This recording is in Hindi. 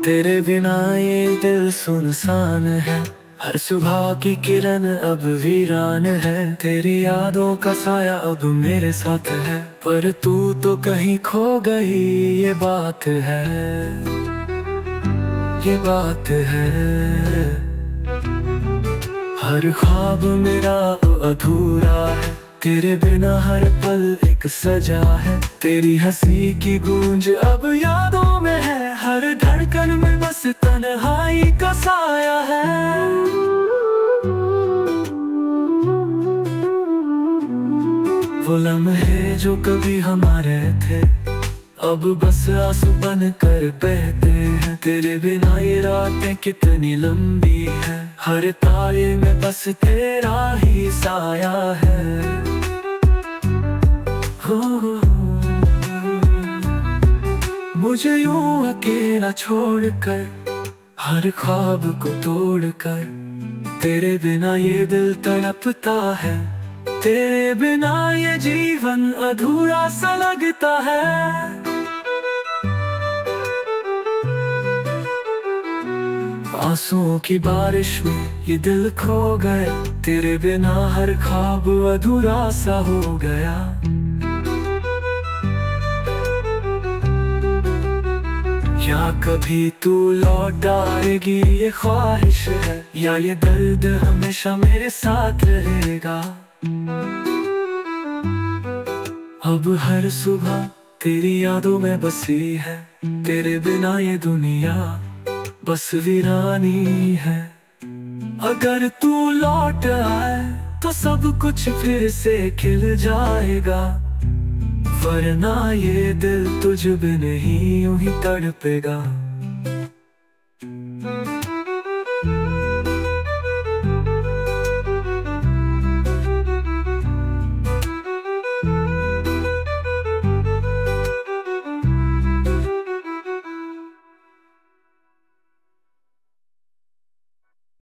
तेरे बिना ये दिल सुनसान है। हर सुबह की किरण अब वीरान है। तेरी यादों का साया अब मेरे साथ है, पर तू तो कहीं खो गई। ये बात है, ये बात है। हर ख्वाब मेरा अधूरा है, तेरे बिना हर पल एक सजा है। तेरी हंसी की गूंज अब यादों में है, हर धड़कन में बस तन्हाई का साया है। वो लम्हे जो कभी हमारे थे, अब बस आंसू बन कर बहते हैं। तेरे बिना ये रातें कितनी लंबी है, हर तारे में बस तेरा ही साया है। हो मुझे यूं अकेला छोड़कर, हर ख्वाब को तोड़कर, तेरे बिना ये दिल तड़पता है। तेरे बिना ये जीवन अधूरा सा लगता है। आंसुओं की बारिश में ये दिल खो गया, तेरे बिना हर ख्वाब अधूरा सा हो गया। या कभी तू लौट आएगी ये ख्वाहिश है, या ये दर्द हमेशा मेरे साथ रहेगा। अब हर सुबह तेरी यादों में बसी है, तेरे बिना ये दुनिया बस वीरानी है। अगर तू लौट आए तो सब कुछ फिर से खिल जाएगा, वरना ये दिल तुझ बिन ही यूं ही तड़पेगा।